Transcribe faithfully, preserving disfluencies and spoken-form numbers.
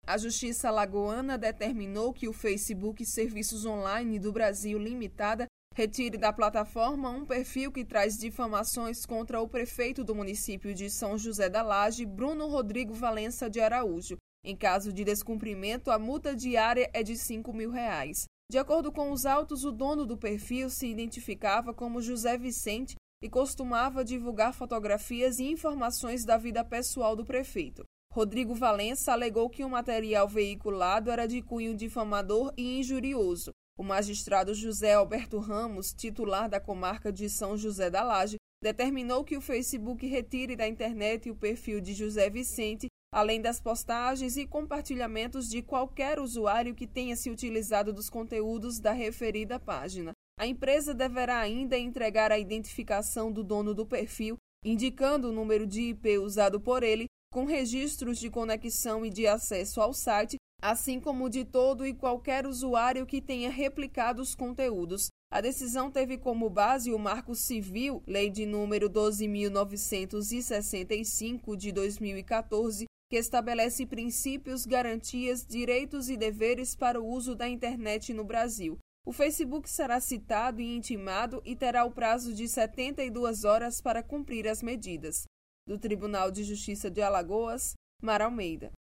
A Justiça Alagoana determinou que o Facebook Serviços Online do Brasil Limitada retire da plataforma um perfil que traz difamações contra o prefeito do município de São José da Laje, Bruno Rodrigo Valença de Araújo. Em caso de descumprimento, a multa diária é de cinco mil reais. De acordo com os autos, o dono do perfil se identificava como José Vicente e costumava divulgar fotografias e informações da vida pessoal do prefeito. Rodrigo Valença alegou que o material veiculado era de cunho difamador e injurioso. O magistrado José Alberto Ramos, titular da comarca de São José da Laje, determinou que o Facebook retire da internet o perfil de José Vicente, além das postagens e compartilhamentos de qualquer usuário que tenha se utilizado dos conteúdos da referida página. A empresa deverá ainda entregar a identificação do dono do perfil, indicando o número de I P usado por ele, com registros de conexão e de acesso ao site, assim como de todo e qualquer usuário que tenha replicado os conteúdos. A decisão teve como base o Marco Civil, Lei de número doze mil novecentos e sessenta e cinco de dois mil e quatorze, que estabelece princípios, garantias, direitos e deveres para o uso da internet no Brasil. O Facebook será citado e intimado e terá o prazo de setenta e duas horas para cumprir as medidas. Do Tribunal de Justiça de Alagoas, Mara Almeida.